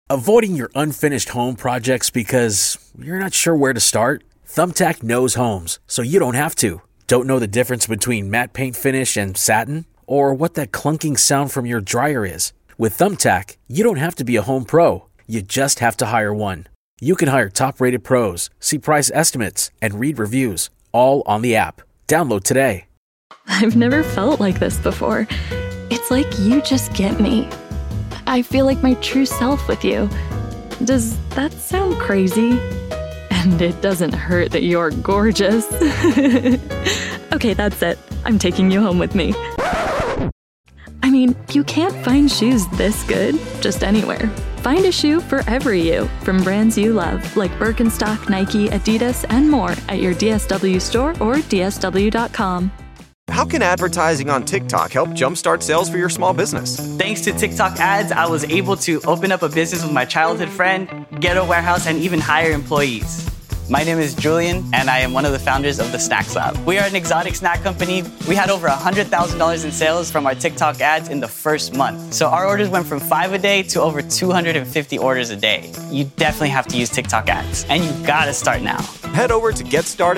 Avoiding your unfinished home projects because you're not sure where to start? Thumbtack knows homes, so you don't have to. Don't know the difference between matte paint finish and satin? Or what that clunking sound from your dryer is? With Thumbtack, you don't have to be a home pro. You just have to hire one. You can hire top-rated pros, see price estimates, and read reviews, all on the app. Download today. I've never felt like this before. It's like you just get me. I feel like my true self with you. Does that sound crazy? And it doesn't hurt that you're gorgeous. Okay, that's it. I'm taking you home with me. I mean, you can't find shoes this good just anywhere. Find a shoe for every you from brands you love, like Birkenstock, Nike, Adidas, and more at your DSW store or DSW.com. How can advertising on TikTok help jumpstart sales for your small business? Thanks to TikTok ads, I was able to open up a business with my childhood friend, get a warehouse, and even hire employees. My name is Julian, and I am one of the founders of the Snacks Lab. We are an exotic snack company. We had over $100,000 in sales from our TikTok ads in the first month. So our orders went from 5 a day to over 250 orders a day. You definitely have to use TikTok ads, and you gotta start now. Head over to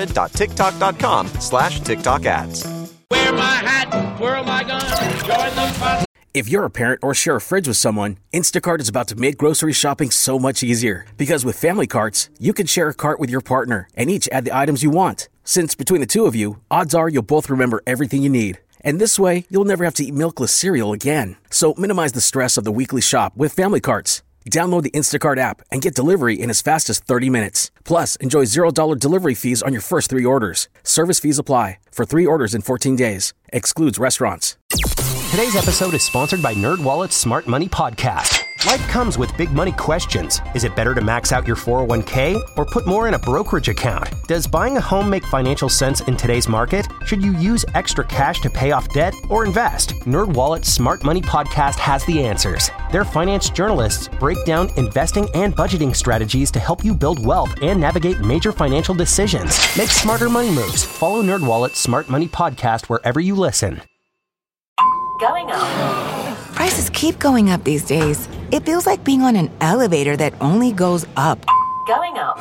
getstarted.tiktok.com/TikTok ads. Wear my hat, where am I gonna join the fun? If you're a parent or share a fridge with someone, Instacart is about to make grocery shopping so much easier. Because with family carts, you can share a cart with your partner and each add the items you want. Since between the two of you, odds are you'll both remember everything you need. And this way, you'll never have to eat milkless cereal again. So minimize the stress of the weekly shop with family carts. Download the Instacart app and get delivery in as fast as 30 minutes. Plus, enjoy $0 delivery fees on your first 3 orders. Service fees apply. For 3 orders in 14 days. Excludes restaurants. Today's episode is sponsored by NerdWallet's Smart Money Podcast. Life comes with big money questions. Is it better to max out your 401k or put more in a brokerage account? Does buying a home make financial sense in today's market? Should you use extra cash to pay off debt or invest? NerdWallet's Smart Money Podcast has the answers. Their finance journalists break down investing and budgeting strategies to help you build wealth and navigate major financial decisions. Make smarter money moves. Follow NerdWallet's Smart Money Podcast wherever you listen. Going up. Prices keep going up these days. It feels like being on an elevator that only goes up. Going up.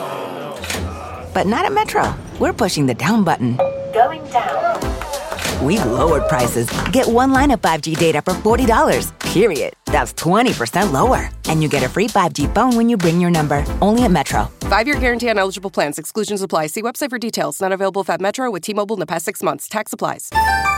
But not at Metro. We're pushing the down button. Going down. We've lowered prices. Get one line of 5G data for $40, period. That's 20% lower. And you get a free 5G phone when you bring your number. Only at Metro. 5-year guarantee on eligible plans. Exclusions apply. See website for details. Not available at Metro with T-Mobile in the past 6 months. Tax applies.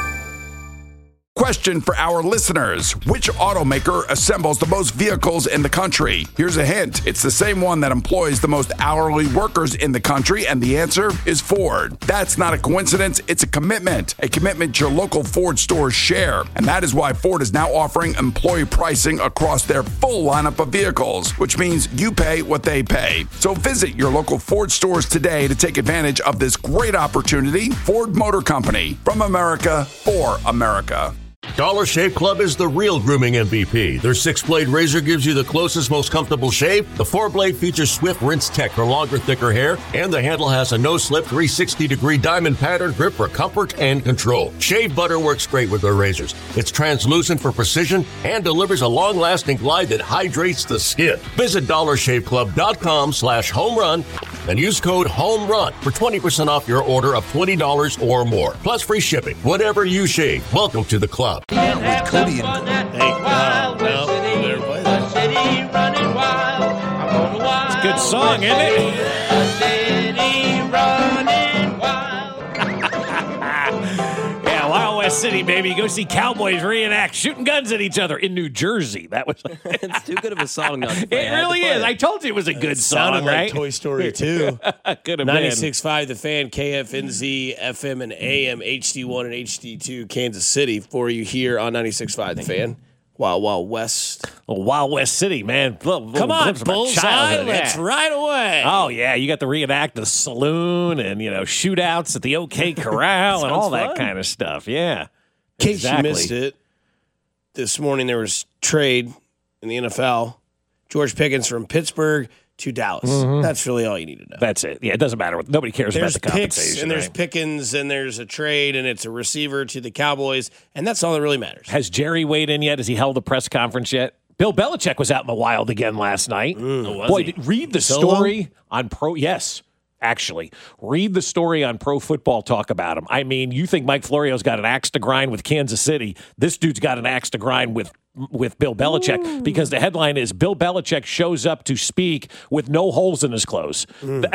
Question for our listeners. Which automaker assembles the most vehicles in the country? Here's a hint. It's the same one that employs the most hourly workers in the country, and the answer is Ford. That's not a coincidence. It's a commitment your local Ford stores share. And that is why Ford is now offering employee pricing across their full lineup of vehicles, which means you pay what they pay. So visit your local Ford stores today to take advantage of this great opportunity. Ford Motor Company, from America, for America. Dollar Shave Club is the real grooming MVP. Their 6-blade razor gives you the closest, most comfortable shave. The 4-blade features swift rinse tech for longer, thicker hair, and the handle has a no-slip 360-degree diamond pattern grip for comfort and control. Shave butter works great with their razors. It's translucent for precision and delivers a long-lasting glide that hydrates the skin. Visit dollarshaveclub.com/homerun and use code HOMERUN for 20% off your order of $20 or more. Plus free shipping. Whatever you shave, welcome to the club. With Cody and It's a good song, isn't it? Yeah, Wild West City, baby. Go see cowboys reenact shooting guns at each other in New Jersey. That was it's too good of a song not to play. It really is. I told you it was a good song, sounded right? Like Toy Story 2. Could have been. 96.5 The Fan, KFNZ, FM and AM, HD1 and HD2, Kansas City, for you here on 96.5 The Fan. Wild West. Wild West City, man. Come on, Bullseye. Let's right away. Oh, yeah. You got to reenact the saloon and, shootouts at the OK Corral and all that kind of stuff. Yeah. In case you missed it, this morning there was trade in the NFL. George Pickens from Pittsburgh to Dallas. Mm-hmm. That's really all you need to know. That's it. Yeah, it doesn't matter. Nobody cares about the compensation. And there's Pickens, and there's a trade, and it's a receiver to the Cowboys, and that's all that really matters. Has Jerry weighed in yet? Has he held a press conference yet? Bill Belichick was out in the wild again last night. Read the story on Yes, actually. Read the story on Pro Football Talk about him. I mean, you think Mike Florio's got an axe to grind with Kansas City. This dude's got an axe to grind with Bill Belichick because the headline is Bill Belichick shows up to speak with no holes in his clothes.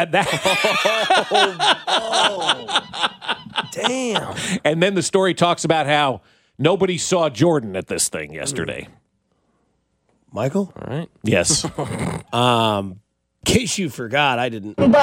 Damn. And then the story talks about how nobody saw Jordan at this thing yesterday. Michael? All right. Yes. In case you forgot, I didn't. I'm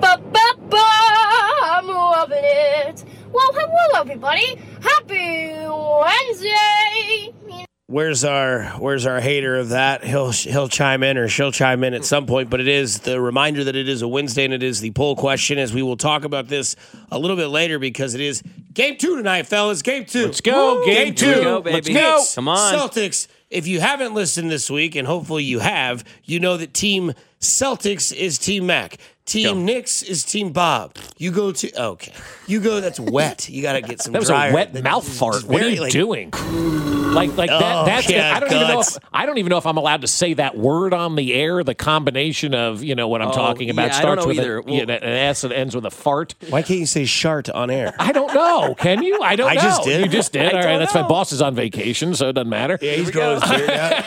loving it. Well, hello, everybody. Happy Wednesday. Where's our hater of that? He'll chime in or she'll chime in at some point, but it is the reminder that it is a Wednesday and it is the poll question, as we will talk about this a little bit later because it is game 2 tonight, fellas. Game 2. Let's go. Woo! Game 2. Let's go, baby. Let's go. Come on. Celtics. If you haven't listened this week, and hopefully you have, you know that Team Celtics is Team Mac. Team Knicks is Team Bob. You go, that's wet. You got to get some That was dryer. a wet mouth fart. What are you doing? Like that. That's yeah, I don't even know if I'm allowed to say that word on the air. The combination of what I'm talking about starts with an S and ends with a fart. Why can't you say shart on air? I don't know. Can you? I don't know. Just did. You just did. All right. That's my boss is on vacation, so it doesn't matter. Yeah, he's growing his beard out.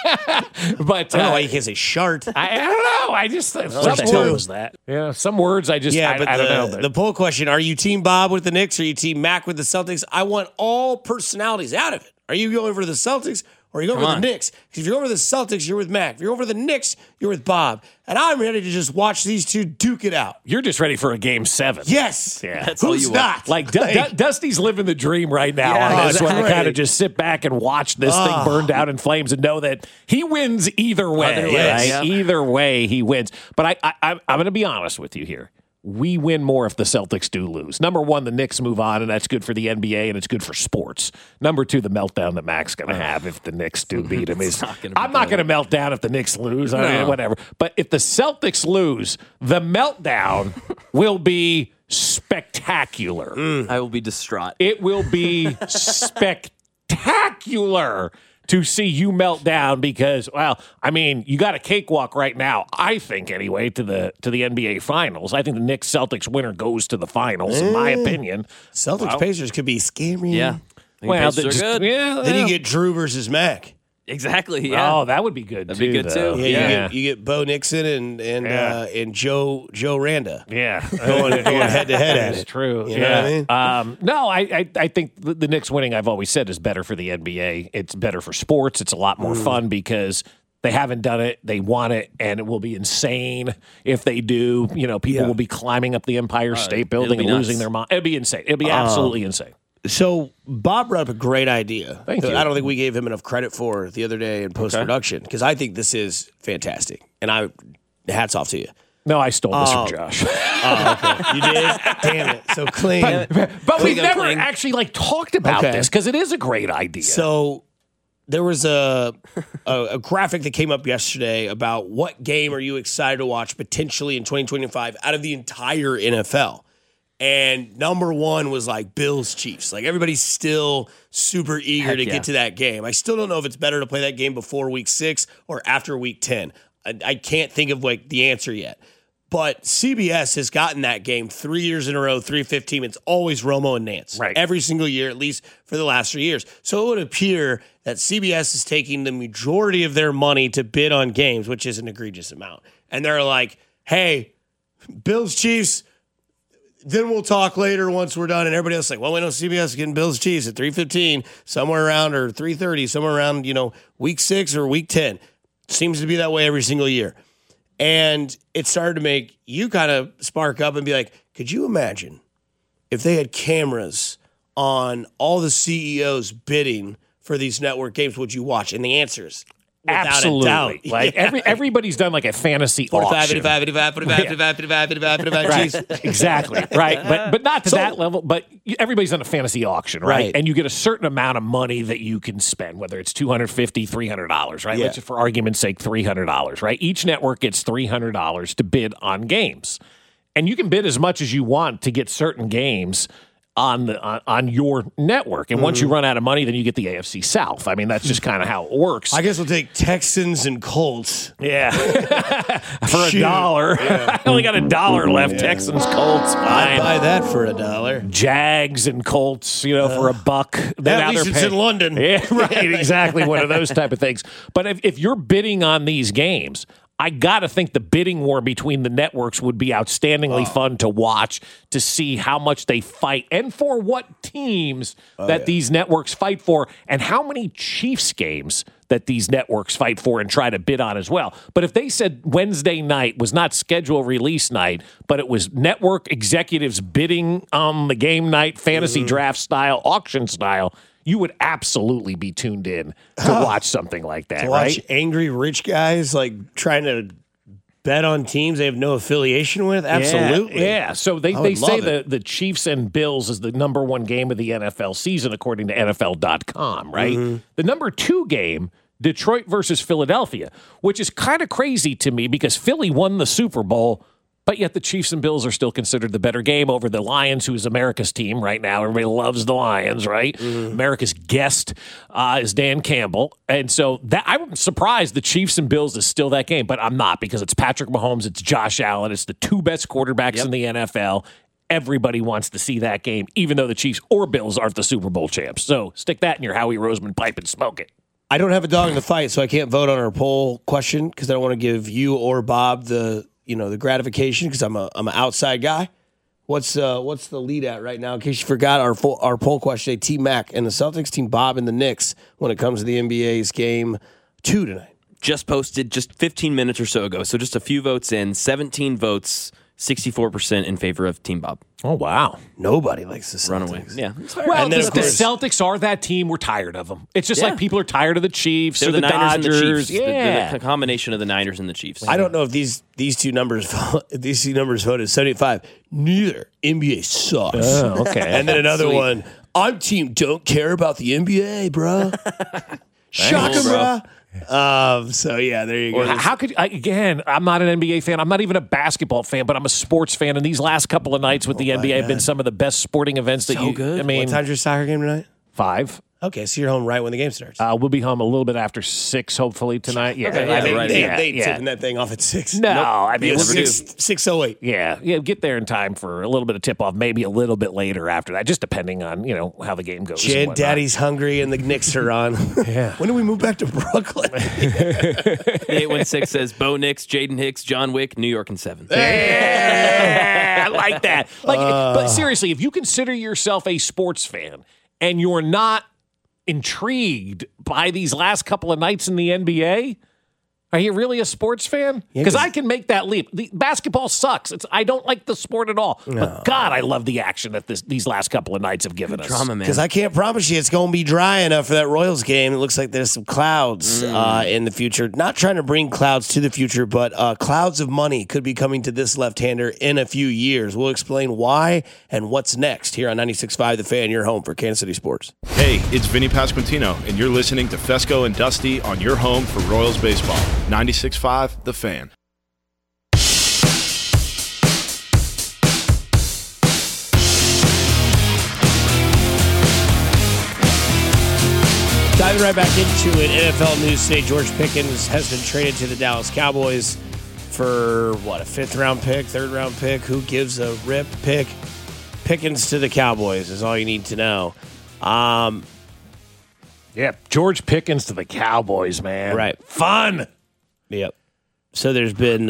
But I don't know why you can't say shart. I don't know. I just what the hell was that? Yeah, some words I just I don't know. But the poll question: are you Team Bob with the Knicks or are you Team Mac with the Celtics? I want all personalities out of it. Are you going for the Celtics or are you going for the Knicks? Because if you're going for the Celtics, you're with Mac. If you're going for the Knicks, you're with Bob. And I'm ready to just watch these two duke it out. You're just ready for a Game 7. Yes. Yeah. That's all you not? Like Dusty's living the dream right now on this one. To kind of just sit back and watch this thing burn down in flames and know that he wins either way. Right? Yeah. Either way, he wins. But I'm going to be honest with you here. We win more if the Celtics do lose. Number one, the Knicks move on, and that's good for the NBA, and it's good for sports. Number two, the meltdown that Mac's going to have if the Knicks do beat him. I'm not going to melt down if the Knicks lose. I mean, whatever. But if the Celtics lose, the meltdown will be spectacular. I will be distraught. It will be spectacular to see you melt down because, well, I mean, you got a cakewalk right now, I think, anyway, to the NBA Finals. I think the Knicks-Celtics winner goes to the Finals, in my opinion. Celtics-Pacers could be scary. Yeah. Well, Pacers are good. Yeah, then you get Drew versus Mac. Exactly. Yeah. Oh, that would be good. That'd be good too. Yeah, you get Bo Nixon and Joe Randa. Yeah, going head to head at it. That's true. You know what I mean? No, I think the Knicks winning, I've always said, is better for the NBA. It's better for sports. It's a lot more fun because they haven't done it. They want it, and it will be insane if they do. People will be climbing up the Empire State Building and losing their mind. It'll be insane. It'll be absolutely insane. So Bob brought up a great idea. Thank you. I don't think we gave him enough credit for the other day in post-production because I think this is fantastic. And hats off to you. No, I stole this from Josh. Okay. You did? Damn it. So clean. But we've never actually talked about this because it is a great idea. So there was a graphic that came up yesterday about what game are you excited to watch potentially in 2025 out of the entire NFL. And number one was Bills Chiefs. Everybody's still super eager to get to that game. I still don't know if it's better to play that game before week 6 or after week 10. I can't think of the answer yet. But CBS has gotten that game 3 years in a row, 3-15. It's always Romo and Nance. Right. Every single year, at least for the last 3 years. So it would appear that CBS is taking the majority of their money to bid on games, which is an egregious amount. And they're like, hey, Bills Chiefs, then we'll talk later once we're done. And everybody else is like, well, we know CBS is getting Bills Chiefs at 3:15, somewhere around, or 3:30, somewhere around, week 6 or week 10. Seems to be that way every single year. And it started to make you kind of spark up and be like, could you imagine if they had cameras on all the CEOs bidding for these network games, would you watch? And the answer is absolutely. Everybody's done a fantasy auction. 45. Exactly. Right. But not to that level. But everybody's done a fantasy auction, right? And you get a certain amount of money that you can spend, whether it's $250, $300, right? Yeah. Let's, for argument's sake, $300, right? Each network gets $300 to bid on games. And you can bid as much as you want to get certain games. on your network. And once you run out of money, then you get the AFC South. I mean, that's just kind of how it works. I guess we'll take Texans and Colts. Yeah. For $1. Yeah. I only got $1 left. Yeah. Texans, Colts, fine. I'd buy that for $1. Jags and Colts, for $1. Then at least it's in London. Yeah, right, exactly. One of those type of things. But if you're bidding on these games, I got to think the bidding war between the networks would be outstandingly fun to watch, to see how much they fight and for what teams these networks fight for, and how many Chiefs games that these networks fight for and try to bid on as well. But if they said Wednesday night was not schedule release night, but it was network executives bidding on the game night, fantasy draft style, auction style, you would absolutely be tuned in to watch something like that, to right? Watch angry rich guys like trying to bet on teams they have no affiliation with? Absolutely. Yeah. So they say the Chiefs and Bills is the number 1 game of the NFL season, according to NFL.com, right? Mm-hmm. The number 2 game, Detroit versus Philadelphia, which is kind of crazy to me because Philly won the Super Bowl, but yet the Chiefs and Bills are still considered the better game over the Lions, who is America's team right now. Everybody loves the Lions, right? Mm-hmm. America's guest is Dan Campbell. And so I'm surprised the Chiefs and Bills is still that game, but I'm not, because it's Patrick Mahomes, it's Josh Allen, it's the 2 best quarterbacks in the NFL. Everybody wants to see that game, even though the Chiefs or Bills aren't the Super Bowl champs. So stick that in your Howie Roseman pipe and smoke it. I don't have a dog in the fight, so I can't vote on our poll question because I don't want to give you or Bob the gratification because I'm an outside guy. What's the lead at right now? In case you forgot, our poll question: Team Mac and the Celtics, Team Bob and the Knicks when it comes to the NBA's game 2 tonight. Just posted just 15 minutes or so ago, so just a few votes in. 17 votes, 64% in favor of Team Bob. Oh, wow. Nobody likes the Celtics. Runaway. Yeah. Well, the Celtics are that team. We're tired of them. It's just like people are tired of the Chiefs. They're or the Niners Dodgers. And the Chiefs. Yeah. The combination of the Niners and the Chiefs. I don't know if these two numbers voted 75. Neither. NBA sucks. Oh, okay. And then another one. I'm team don't care about the NBA, bro. Shocker, bro. So yeah, there you go. How could again? I'm not an NBA fan. I'm not even a basketball fan, but I'm a sports fan. And these last couple of nights with the NBA have been some of the best sporting events that good. I mean, what time's your soccer game tonight? 5. Okay, so you're home right when the game starts. We'll be home a little bit after 6, hopefully tonight. Yeah, they ain't tipping that thing off at 6. No, nope. I mean 6:08. Yeah, get there in time for a little bit of tip off. Maybe a little bit later after that, just depending on how the game goes. Chad, Daddy's hungry, and the Knicks are on. Yeah. When do we move back to Brooklyn? 816 says Bo Nix, Jaden Hicks, John Wick, New York in 7. Yeah, I like that. But seriously, if you consider yourself a sports fan and you're not intrigued by these last couple of nights in the NBA, are you really a sports fan? Because I can make that leap. The basketball sucks. I don't like the sport at all. No. But God, I love the action that these last couple of nights have given us. Drama, man. Because I can't promise you it's going to be dry enough for that Royals game. It looks like there's some clouds in the future. Not trying to bring clouds to the future, but clouds of money could be coming to this left-hander in a few years. We'll explain why and what's next here on 96.5 The Fan, your home for Kansas City sports. Hey, it's Vinny Pasquantino, and you're listening to Fesco and Dusty on your home for Royals baseball. 96.5 The Fan. Diving right back into it, NFL news today. George Pickens has been traded to the Dallas Cowboys for, a 5th-round pick, 3rd-round pick? Who gives a rip pick? Pickens to the Cowboys is all you need to know. Yeah, George Pickens to the Cowboys, man. Right. Fun. Yep. So there's been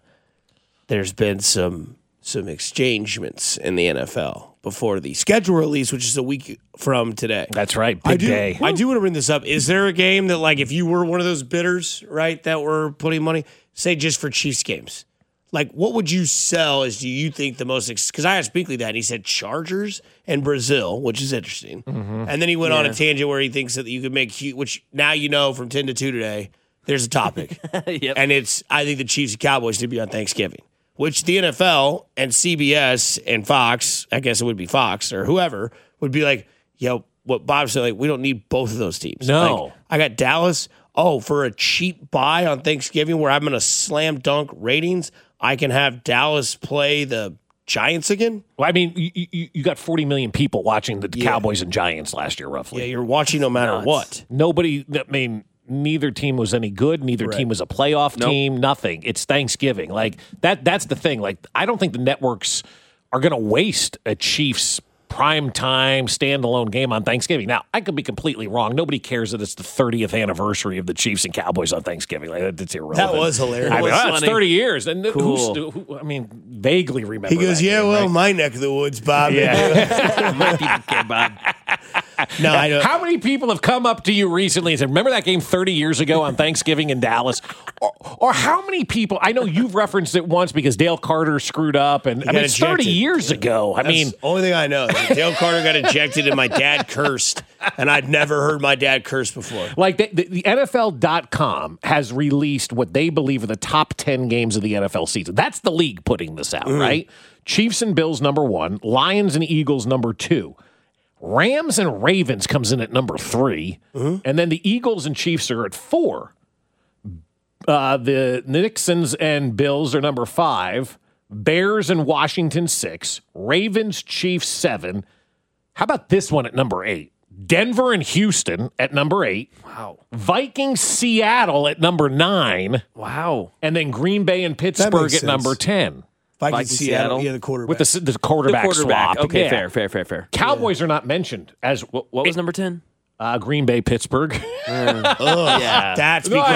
some exchangements in the NFL before the schedule release, which is a week from today. That's right. Big day. I do want to bring this up. Is there a game that, like, if you were one of those bidders, right, that were putting money, say just for Chiefs games, like, what would you sell as do you think the most? Because I asked Binkley that, and he said Chargers and Brazil, which is interesting. Mm-hmm. And then he went on a tangent where he thinks that you could make, which now you know from 10 to 2 today, there's a topic. Yep. And I think the Chiefs and Cowboys should be on Thanksgiving, which the NFL and CBS and Fox, I guess it would be Fox or whoever, would be like, what Bob said, like, we don't need both of those teams. No. Like, I got Dallas, for a cheap buy on Thanksgiving where I'm going to slam dunk ratings, I can have Dallas play the Giants again? Well, I mean, you got 40 million people watching the Cowboys and Giants last year, roughly. Yeah, you're watching no matter what. Nobody, I mean, neither team was any good. Neither team was a playoff team. Nothing. It's Thanksgiving. Like, that's the thing. Like, I don't think the networks are going to waste a Chiefs prime time standalone game on Thanksgiving. Now, I could be completely wrong. Nobody cares that it's the 30th anniversary of the Chiefs and Cowboys on Thanksgiving. Like, it's irrelevant. That was hilarious. I mean, That's it's funny. 30 years. And Cool. who, I mean, vaguely remember He goes, that yeah, game, well, right? my neck of the woods, Bob. Yeah. My people care, Bob. No, I don't. How many people have come up to you recently and said, remember that game 30 years ago on Thanksgiving in Dallas? Or how many people, I know you've referenced it once because Dale Carter screwed up, and I mean, it's 30 years ago. I mean, the only thing I know is that Dale Carter got ejected and my dad cursed, and I'd never heard my dad curse before. like the NFL.com has released what they believe are the top 10 games of the NFL season. That's the league putting this out, right? Chiefs and Bills, number 1. Lions and Eagles, number 2. Rams and Ravens comes in at number 3. And then the Eagles and Chiefs are at 4. The Knicks and Bills are number 5. Bears and Washington, 6. Ravens, Chiefs, 7. How about this one at number 8? Denver and Houston at number 8. Wow. Vikings, Seattle at number 9. Wow. And then Green Bay and Pittsburgh at sense. number 10. Vikings, Seattle, yeah, the quarterback. With the quarterback swap. Okay, Yeah. fair. Cowboys are not mentioned as What was number 10? Green Bay, Pittsburgh. Yeah. That's because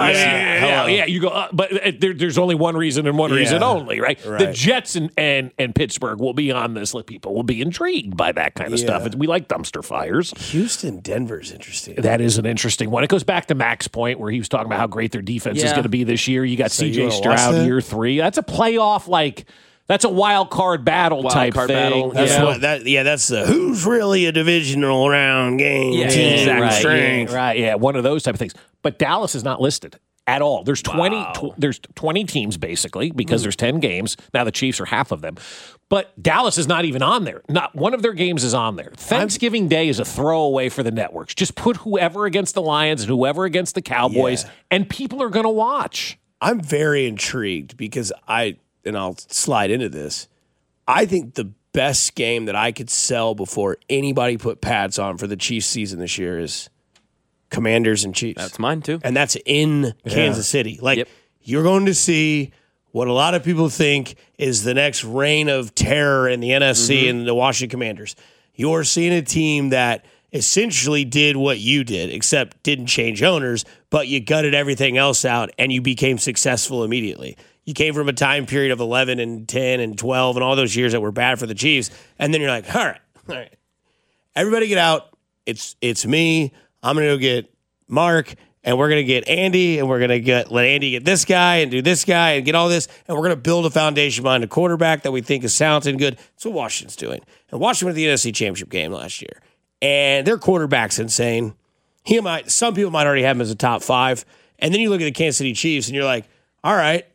Yeah, you go, but there's only one reason and one reason only, right? The Jets and Pittsburgh will be on this. Like, people will be intrigued by that kind of stuff. We like dumpster fires. Houston, Denver's interesting. That is an interesting one. It goes back to Mac's point where he was talking about how great their defense is going to be this year. You got So you C.J. wanna watch Stroud that? year 3. That's a playoff, like, that's a wild card battle type card thing. battle. That's you know? what that's the who's really a divisional round game. Yeah, team exactly. strength. Right, yeah, one of those type of things. But Dallas is not listed at all. There's 20 there's 20 teams basically because there's 10 games. Now the Chiefs are half of them. But Dallas is not even on there. Not one of their games is on there. Thanksgiving Day is a throwaway for the networks. Just put whoever against the Lions and whoever against the Cowboys and people are going to watch. I'm very intrigued because I'll slide into this. I think the best game that I could sell before anybody put pads on for the Chiefs season this year is Commanders and Chiefs. That's mine too. And that's in Kansas City. Like, you're going to see what a lot of people think is the next reign of terror in the NFC and the Washington Commanders. You're seeing a team that essentially did what you did, except didn't change owners, but you gutted everything else out and you became successful immediately. You came from a time period of 11 and 10 and 12 and all those years that were bad for the Chiefs. And then you're like, all right, everybody get out. It's me. I'm going to go get Mark, and we're going to get Andy, and we're going to let Andy get this guy and do this guy and get all this. And we're going to build a foundation behind a quarterback that we think is talented and good. That's what Washington's doing. And Washington went to the NFC Championship game last year. And their quarterback's insane. Some people might already have him as a top 5. And then you look at the Kansas City Chiefs, and you're like, all right,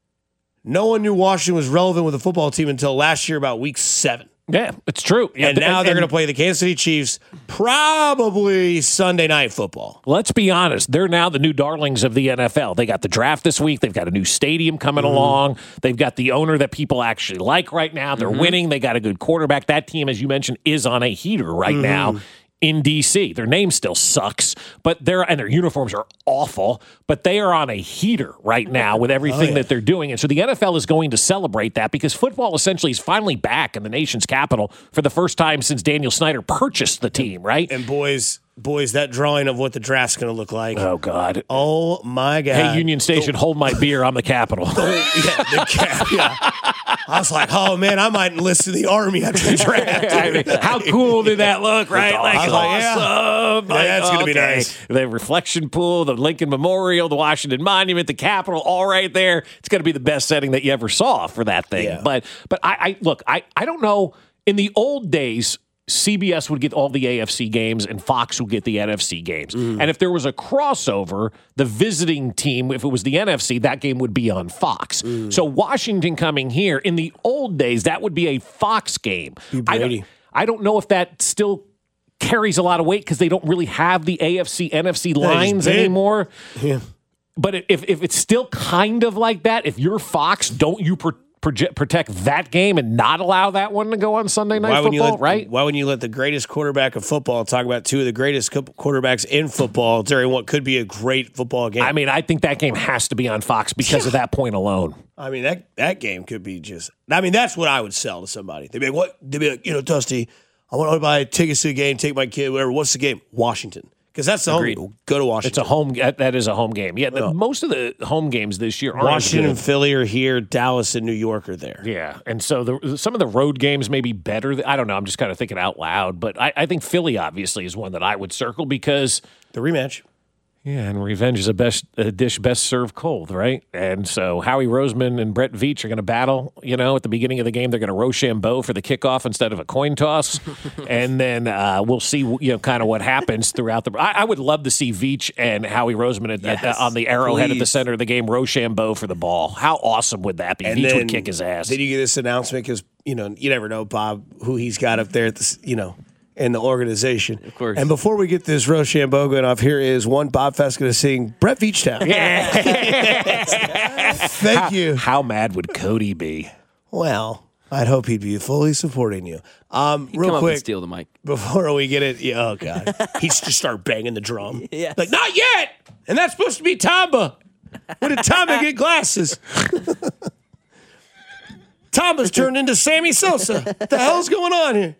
no one knew Washington was relevant with the football team until last year about week 7. Yeah, it's true. And now they're going to play the Kansas City Chiefs probably Sunday Night Football. Let's be honest. They're now the new darlings of the NFL. They got the draft this week. They've got a new stadium coming along. They've got the owner that people actually like right now. They're winning. They got a good quarterback. That team, as you mentioned, is on a heater right now in D.C. Their name still sucks, but their uniforms are awful, but they are on a heater right now with everything that they're doing. And so the NFL is going to celebrate that because football essentially is finally back in the nation's capital for the first time since Daniel Snyder purchased the team, right? And boys, that drawing of what the draft's going to look like. Oh, God. Oh, my God. Hey, Union Station, hold my beer. I'm the Capitol. I was like, oh, man, I might enlist in the Army after the draft. I mean, how cool did that look, right? Like, awesome. That's going to be nice. The reflection pool, the Lincoln Memorial, the Washington Monument, the Capitol, all right there. It's going to be the best setting that you ever saw for that thing. Yeah. But I don't know. In the old days, CBS would get all the AFC games and Fox would get the NFC games. And if there was a crossover, the visiting team, if it was the NFC, that game would be on Fox. So Washington coming here, in the old days, that would be a Fox game. I don't know if that still carries a lot of weight because they don't really have the AFC, NFC lines anymore. Yeah. But if it's still kind of like that, if you're Fox, don't you protect that game and not allow that one to go on Sunday Night Football, right? Why wouldn't you let the greatest quarterback of football talk about two of the greatest quarterbacks in football during what could be a great football game? I mean, I think that game has to be on Fox because of that point alone. I mean, that game could be just – I mean, that's what I would sell to somebody. They'd be like, what? They'd be like, Dusty, I want to buy tickets to the game, take my kid, whatever. What's the game? Washington. Because that's the home. Go to Washington. It's a home. That is a home game. Yeah, most of the home games this year aren't Washington as and Philly are here. Dallas and New York are there. Yeah, and so some of the road games may be better. I don't know. I'm just kind of thinking out loud, but I think Philly obviously is one that I would circle because the rematch. Yeah, and revenge is a dish best served cold, right? And so Howie Roseman and Brett Veach are going to battle. At the beginning of the game, they're going to Rochambeau for the kickoff instead of a coin toss, and then we'll see, kind of what happens throughout the. I would love to see Veach and Howie Roseman on the arrowhead at the center of the game, Rochambeau for the ball. How awesome would that be? And Veach would kick his ass. Then you get this announcement because you never know, Bob, who he's got up there at this, in the organization. Of course. And before we get this Rochambeau going off, here is one Bob Fest going to sing Brett Veachtown. Yeah. Thank you. How mad would Cody be? Well, I'd hope he'd be fully supporting you. He'd real come quick, up and steal the mic. Before we get it, oh, God. He'd just start banging the drum. Yes. Like, not yet! And that's supposed to be Tamba. When did Tamba get glasses? Tamba's turned into Sammy Sosa. What the hell's going on here?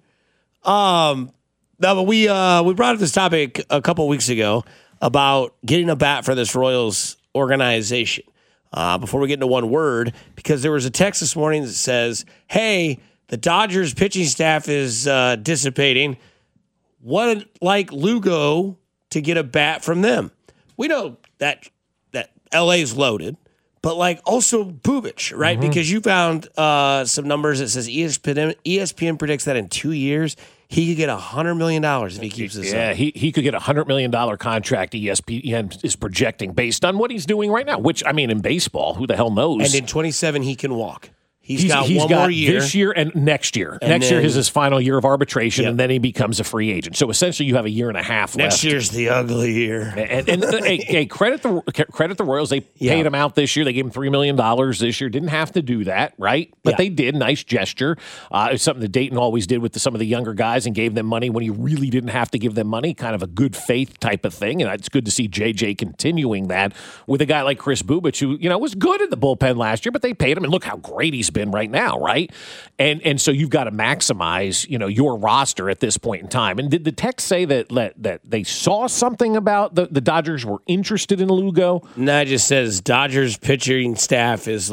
No, but we brought up this topic a couple weeks ago about getting a bat for this Royals organization. Before we get into one word, because there was a text this morning that says, hey, the Dodgers pitching staff is dissipating. What like Lugo to get a bat from them? We know that LA's loaded, but also Bubic, right? Mm-hmm. Because you found some numbers that says ESPN predicts that in 2 years he could get $100 million if he keeps this up. Yeah, he could get a $100 million contract ESPN is projecting based on what he's doing right now, which, I mean, in baseball, who the hell knows? And in 27, he can walk. He's got one more year. This year and next year. Next year is his final year of arbitration, and then he becomes a free agent. So essentially, you have a year and a half left. Next year's the ugly year. And hey, credit the Royals. They paid him out this year. They gave him $3 million this year. Didn't have to do that, right? But they did. Nice gesture. It's something that Dayton always did with some of the younger guys and gave them money when you really didn't have to give them money. Kind of a good faith type of thing. And it's good to see JJ continuing that with a guy like Chris Bubic, who was good at the bullpen last year, but they paid him. And look how great he's been right now, right? And so you've got to maximize, your roster at this point in time. And did the text say that they saw something about the Dodgers were interested in Lugo? No, it just says Dodgers pitching staff is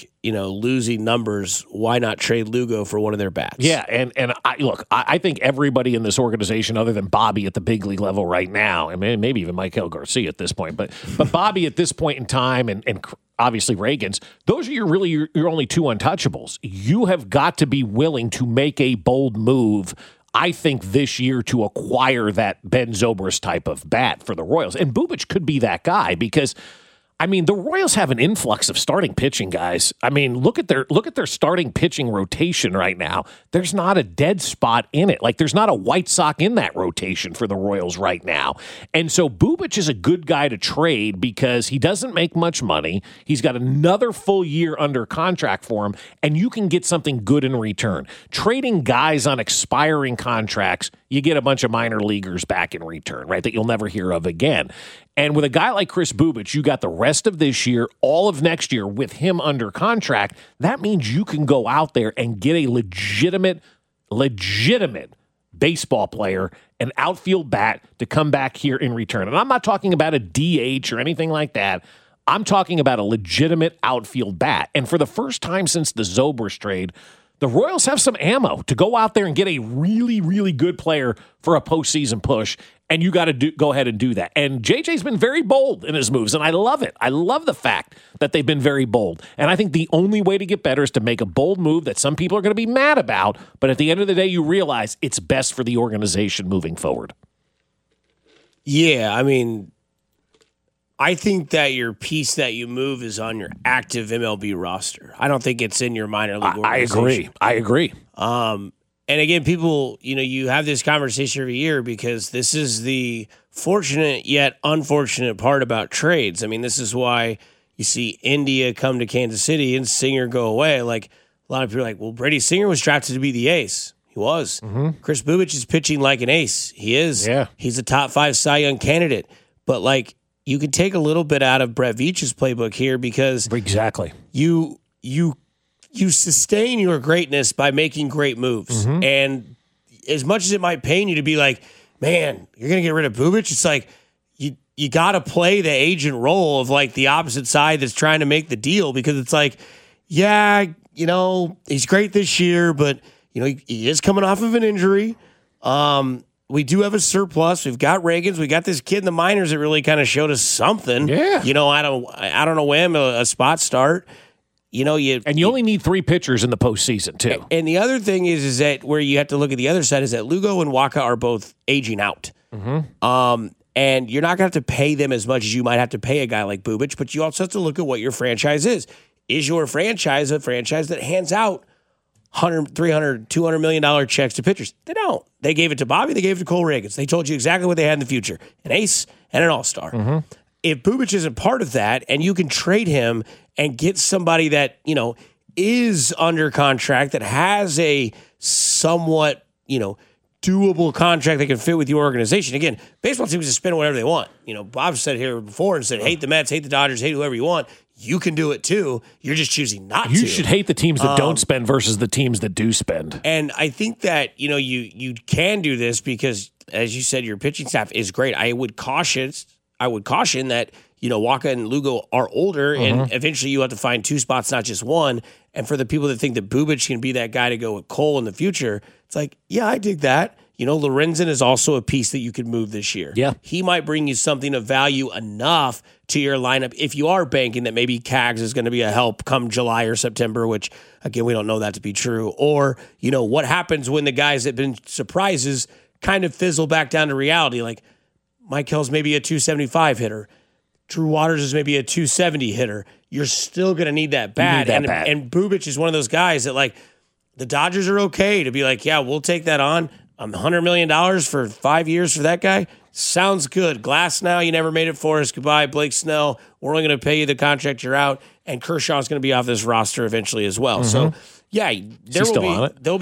losing numbers. Why not trade Lugo for one of their bats? Yeah, and I think everybody in this organization, other than Bobby at the big league level right now, and maybe even Michael Garcia at this point, but Bobby at this point in time and obviously Reagan's, those are your only two untouchables. You have got to be willing to make a bold move, I think, this year to acquire that Ben Zobrist type of bat for the Royals. And Bubic could be that guy because, I mean, the Royals have an influx of starting pitching guys. I mean, look at their starting pitching rotation right now. There's not a dead spot in it. There's not a White Sox in that rotation for the Royals right now. And so Bubic is a good guy to trade because he doesn't make much money. He's got another full year under contract for him, and you can get something good in return. Trading guys on expiring contracts, you get a bunch of minor leaguers back in return, right, that you'll never hear of again. And with a guy like Chris Bubic, you got the rest of this year, all of next year with him under contract. That means you can go out there and get a legitimate baseball player, an outfield bat to come back here in return. And I'm not talking about a DH or anything like that. I'm talking about a legitimate outfield bat. And for the first time since the Zobrist trade, the Royals have some ammo to go out there and get a really, really good player for a postseason push, and you got to go ahead and do that. And JJ's been very bold in his moves, and I love it. I love the fact that they've been very bold. And I think the only way to get better is to make a bold move that some people are going to be mad about, but at the end of the day, you realize it's best for the organization moving forward. Yeah, I mean, I think that your piece that you move is on your active MLB roster. I don't think it's in your minor league organization. I agree. And again, people, you have this conversation every year because this is the fortunate yet unfortunate part about trades. I mean, this is why, you see India come to Kansas City and Singer go away. Like, a lot of people are like, well, Brady Singer was drafted to be the ace. He was. Chris Bubic is pitching like an ace. He is. Yeah. He's a top 5 Cy Young candidate. But, like, you could take a little bit out of Brett Veach's playbook here because exactly you sustain your greatness by making great moves. And as much as it might pain you to be like, man, you're going to get rid of Bubic, it's like you got to play the agent role of like the opposite side that's trying to make the deal, because it's like, yeah, you know, he's great this year, but you know, he is coming off of an injury. We do have a surplus. We've got Reagans. We got this kid in the minors that really kind of showed us something. Yeah. You know, I don't know him, a spot start. You know, you only need 3 pitchers in the postseason too. And the other thing is that where you have to look at the other side is that Lugo and Waka are both aging out. And you're not going to have to pay them as much as you might have to pay a guy like Bubic, but you also have to look at what your franchise is. Is your franchise a franchise that hands out $100, $300, $200 million checks to pitchers? They don't. They gave it to Bobby. They gave it to Cole Reagans. They told you exactly what they had in the future: an ace and an all-star. If Bubic isn't part of that, and you can trade him and get somebody that, you know, is under contract, that has a somewhat, you know, doable contract that can fit with your organization. Again, baseball teams just spend whatever they want. You know, Bob said here before and said, hate the Mets, hate the Dodgers, hate whoever you want. You can do it too. You're just choosing not to. You should hate the teams that don't spend versus the teams that do spend. And I think that, you know, you can do this because, as you said, your pitching staff is great. I would caution that, you know, Waka and Lugo are older, and eventually you have to find 2 spots, not just one. And for the people that think that Bubic can be that guy to go with Cole in the future, it's like, yeah, I dig that. You know, Lorenzen is also a piece that you could move this year. Yeah. He might bring you something of value enough to your lineup if you are banking that maybe Cags is going to be a help come July or September, which, again, we don't know that to be true. Or, you know, what happens when the guys that have been surprises kind of fizzle back down to reality? Like, Mike Hill's maybe a 275 hitter. Drew Waters is maybe a 270 hitter. You're still going to need that bat. And Bubic is one of those guys that, like, the Dodgers are okay to be like, yeah, we'll take that on. $100 million for 5 years for that guy. Sounds good. Glasnow, you never made it for us. Goodbye, Blake Snell. We're only going to pay you the contract you're out. And Kershaw's going to be off this roster eventually as well. So, yeah, there'll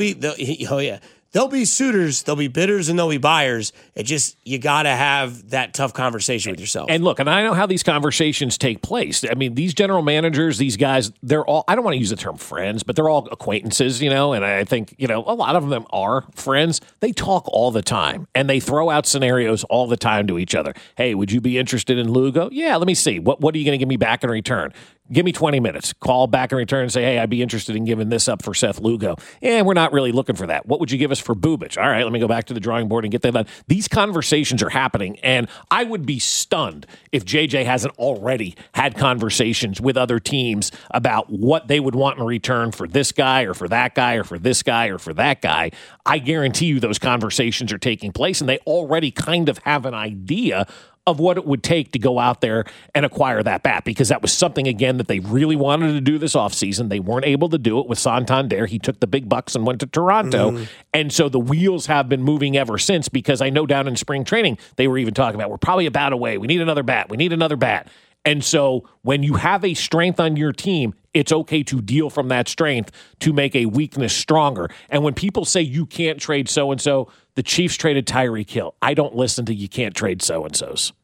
be suitors, there'll be bidders, and there'll be buyers. It just, you got to have that tough conversation with yourself. And look, and I know how these conversations take place. I mean, these general managers, these guys, they're all, I don't want to use the term friends, but they're all acquaintances, you know, and I think, you know, a lot of them are friends. They talk all the time, and they throw out scenarios all the time to each other. Hey, would you be interested in Lugo? Yeah, let me see. What are you going to give me back in return? Give me 20 minutes. Call back in return and say, hey, I'd be interested in giving this up for Seth Lugo. And we're not really looking for that. What would you give us for Bubic? All right, let me go back to the drawing board and get that done. These conversations are happening, and I would be stunned if JJ hasn't already had conversations with other teams about what they would want in return for this guy or for that guy or for this guy or for that guy. I guarantee you those conversations are taking place, and they already kind of have an idea of what it would take to go out there and acquire that bat, because that was something, again, that they really wanted to do this offseason. They weren't able to do it with Santander. He took the big bucks and went to Toronto. And so the wheels have been moving ever since, because I know down in spring training, they were even talking about, we're probably a bat away. We need another bat. We need another bat. And so when you have a strength on your team, it's okay to deal from that strength to make a weakness stronger. And when people say you can't trade so-and-so, the Chiefs traded Tyreek Hill. I don't listen to you can't trade so-and-sos.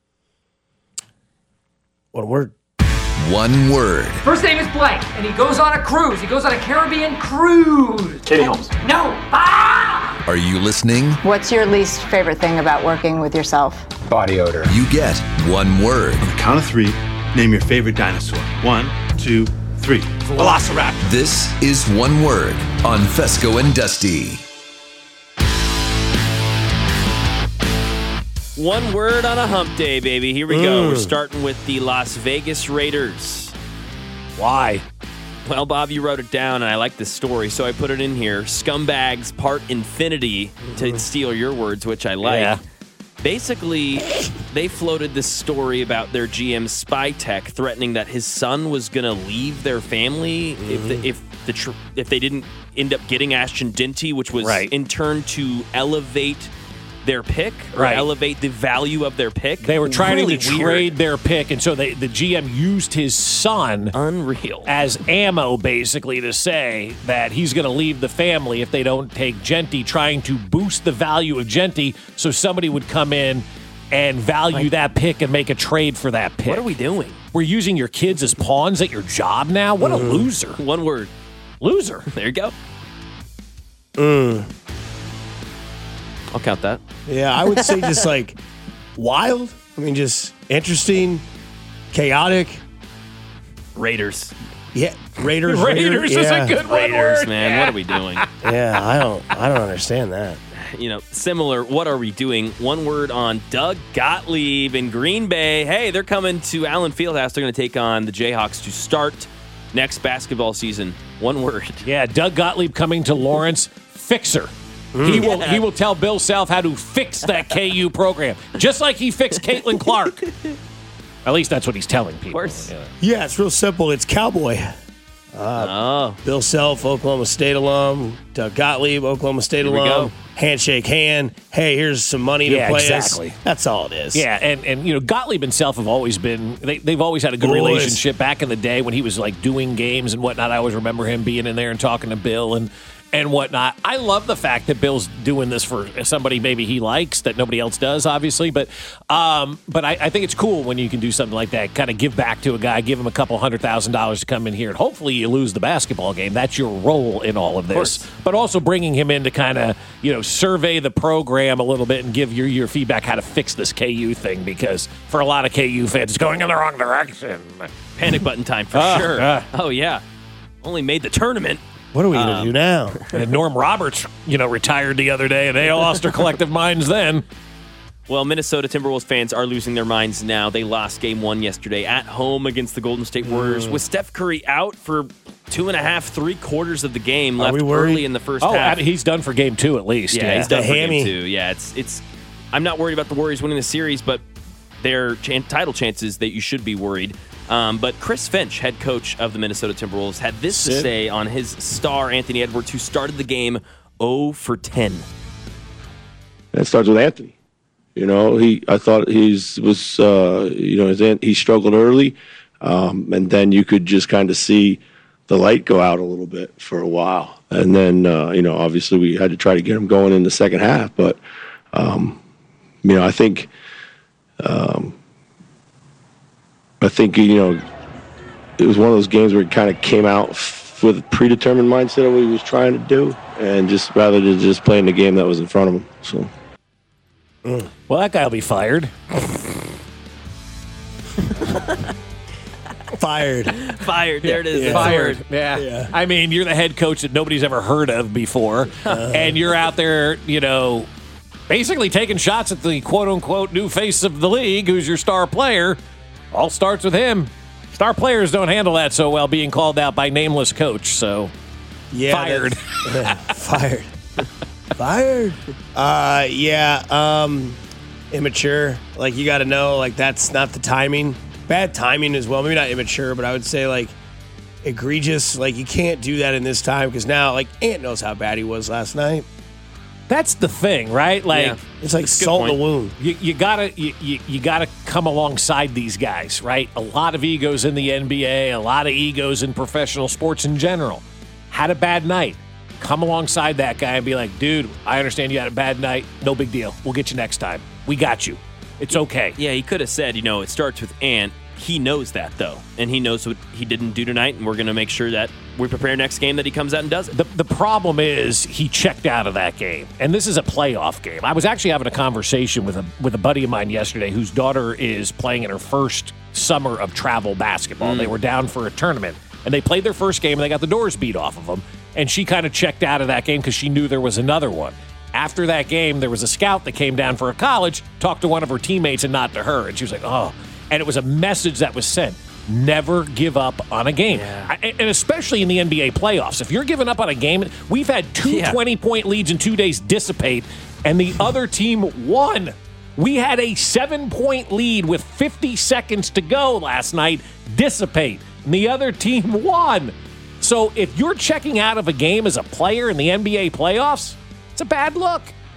One word. One word. First name is Blake, and he goes on a cruise. He goes on a Caribbean cruise. Katie Holmes. No. Ah! Are you listening? What's your least favorite thing about working with yourself? Body odor. You get one word. On the count of 3, name your favorite dinosaur. 1, 2, 3. Velociraptor. This is One Word on Fesco and Dusty. One word on a hump day, baby. Here we go. We're starting with the Las Vegas Raiders. Why? Well, Bob, you wrote it down, and I like this story, so I put it in here. Scumbags part infinity, to steal your words, which I like. Yeah. Basically, they floated this story about their GM Spytech threatening that his son was going to leave their family if they didn't end up getting Ashton Dinty, which was in turn to elevate their pick or Right. elevate the value of their pick. They were trying Really to weird. trade their pick, and so the GM used his son as ammo, basically, to say that he's going to leave the family if they don't take Genty, trying to boost the value of Genty so somebody would come in and value that pick and make a trade for that pick. What are we doing? We're using your kids as pawns at your job now? What a loser. One word. Loser. There you go. I'll count that. Yeah, I would say just like wild. I mean, just interesting, chaotic. Raiders. Yeah, Raiders. Raiders is a good one Raiders, word. man. What are we doing? Yeah, I don't understand that. You know, similar. What are we doing? One word on Doug Gottlieb in Green Bay. Hey, they're coming to Allen Fieldhouse. They're going to take on the Jayhawks to start next basketball season. One word. Yeah, Doug Gottlieb coming to Lawrence. Fixer. He will tell Bill Self how to fix that KU program, just like he fixed Caitlin Clark. At least that's what he's telling people. Of course. Yeah, it's real simple. It's Cowboy. Bill Self, Oklahoma State alum. Doug Gottlieb, Oklahoma State Here we alum. go. Handshake hand. Hey, here's some money to play exactly. us. That's all it is. Yeah, and you know, Gottlieb and Self have always been, they've always had a good Boys. relationship. Back in the day when he was like doing games and whatnot, I always remember him being in there and talking to Bill and whatnot. I love the fact that Bill's doing this for somebody maybe he likes that nobody else does, obviously. But I think it's cool when you can do something like that, kind of give back to a guy, give him a couple $100,000 to come in here, and hopefully you lose the basketball game. That's your role in all of this. But also bringing him in to kind of, you know, survey the program a little bit and give your feedback how to fix this KU thing, because for a lot of KU fans, it's going in the wrong direction. Panic button time for sure. Oh, yeah. Only made the tournament. What are we going to do now? And Norm Roberts, you know, retired the other day, and they all lost their collective minds then. Well, Minnesota Timberwolves fans are losing their minds now. They lost game 1 yesterday at home against the Golden State Warriors with Steph Curry out for 2.5, 3/4 of the game, left early in the first half. He's done for game 2 at least. Yeah, he's done for game 2. Yeah, it's. I'm not worried about the Warriors winning the series, but their title chances that you should be worried. But Chris Finch, head coach of the Minnesota Timberwolves, had this to say on his star, Anthony Edwards, who started the game 0 for 10. It starts with Anthony. You know, I thought he struggled early, and then you could just kind of see the light go out a little bit for a while. And then, obviously we had to try to get him going in the second half. But, I think, it was one of those games where he kind of came out with a predetermined mindset of what he was trying to do, and just rather than just playing the game that was in front of him. So, well, that guy will be fired. Fired. There it is. Yeah. Fired. Yeah. I mean, you're the head coach that nobody's ever heard of before, and you're out there, basically taking shots at the quote-unquote new face of the league, who's your star player. All starts with him. Star players don't handle that so well, being called out by nameless coach. So, fired. Fired. Fired. Immature. Like, you got to know, like, that's not the timing. Bad timing as well. Maybe not immature, but I would say, like, egregious. Like, you can't do that in this time because now, like, Ant knows how bad he was last night. That's the thing, right? Like, it's like salt in the wound. You gotta come alongside these guys, right? A lot of egos in the NBA, a lot of egos in professional sports in general. Had a bad night. Come alongside that guy and be like, dude, I understand you had a bad night. No big deal. We'll get you next time. We got you. It's okay. Yeah, he could have said, it starts with Ant. He knows that, though, and he knows what he didn't do tonight, and we're going to make sure that we prepare next game that he comes out and does it. The problem is he checked out of that game, and this is a playoff game. I was actually having a conversation with a buddy of mine yesterday whose daughter is playing in her first summer of travel basketball. They were down for a tournament, and they played their first game, and they got the doors beat off of them, and she kind of checked out of that game because she knew there was another one. After that game, there was a scout that came down for a college, talked to one of her teammates and not to her, and she was like, oh. And it was a message that was sent. Never give up on a game. Yeah. And especially in the NBA playoffs. If you're giving up on a game, we've had two 20-point leads in 2 days dissipate, and the other team won. We had a 7-point lead with 50 seconds to go last night dissipate, and the other team won. So if you're checking out of a game as a player in the NBA playoffs, it's a bad look.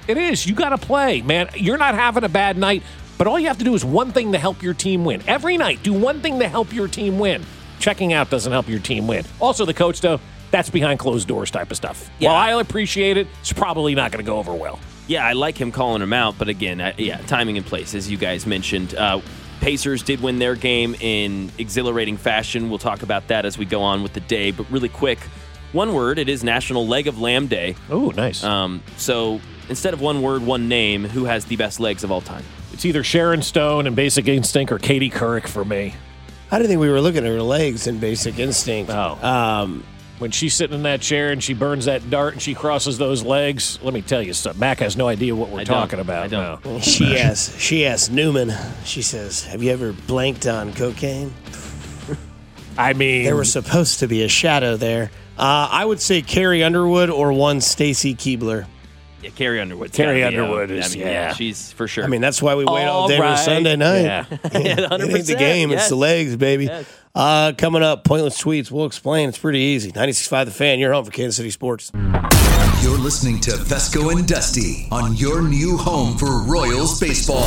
It is. You got to play, man. You're not having a bad night, but all you have to do is one thing to help your team win. Every night, do one thing to help your team win. Checking out doesn't help your team win. Also, the coach, though, that's behind closed doors type of stuff. Yeah. While I appreciate it, it's probably not going to go over well. Yeah, I like him calling him out, but again, timing in place, as you guys mentioned. Pacers did win their game in exhilarating fashion. We'll talk about that as we go on with the day, but really quick, one word, it is National Leg of Lamb Day. Oh, nice. So instead of one word, one name, who has the best legs of all time? It's either Sharon Stone in Basic Instinct or Katie Couric for me. I didn't think we were looking at her legs in Basic Instinct. When she's sitting in that chair and she burns that dart and she crosses those legs, let me tell you something. Mac has no idea what we're talking about. I don't. No. She asked Newman, she says, have you ever blanked on cocaine? I mean, there was supposed to be a shadow there. I would say Carrie Underwood or one Stacy Keebler. Yeah, Carrie Underwood. Carrie Underwood is, she's for sure. I mean, that's why we wait all day on Sunday night. Yeah. 100%. It ain't the game, it's the legs, baby. Yes. Coming up, Pointless Tweets. We'll explain. It's pretty easy. 96.5 The Fan, you're home for Kansas City Sports. You're listening to Fesco and Dusty on your new home for Royals baseball.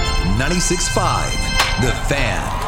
96.5 The Fan.